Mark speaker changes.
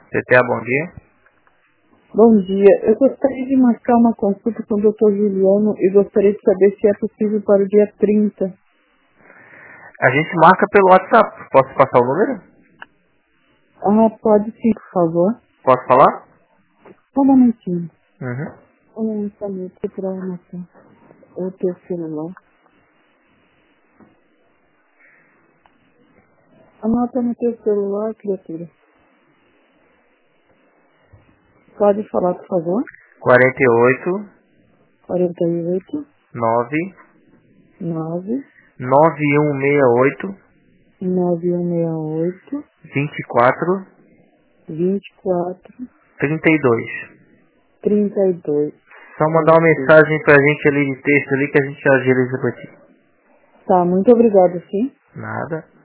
Speaker 1: CTA, bom dia.
Speaker 2: Bom dia. Eu gostaria de marcar uma consulta com o Dr. Juliano e gostaria de saber se é possível para o dia 30.
Speaker 1: A gente marca pelo WhatsApp. Posso passar o número?
Speaker 2: Pode sim, por favor.
Speaker 1: Posso falar?
Speaker 2: Só um momentinho.
Speaker 1: Uhum.
Speaker 2: Um minuto para anotar o teu celular. Anota no teu celular, criatura. Pode falar, por favor.
Speaker 1: 48
Speaker 2: 48
Speaker 1: 9
Speaker 2: 9
Speaker 1: 9168
Speaker 2: 9168
Speaker 1: 24
Speaker 2: 24
Speaker 1: 32.
Speaker 2: 32.
Speaker 1: Só mandar uma mensagem pra gente ali de texto ali que a gente agiliza pra ti.
Speaker 2: Tá, muito obrigada, sim.
Speaker 1: Nada.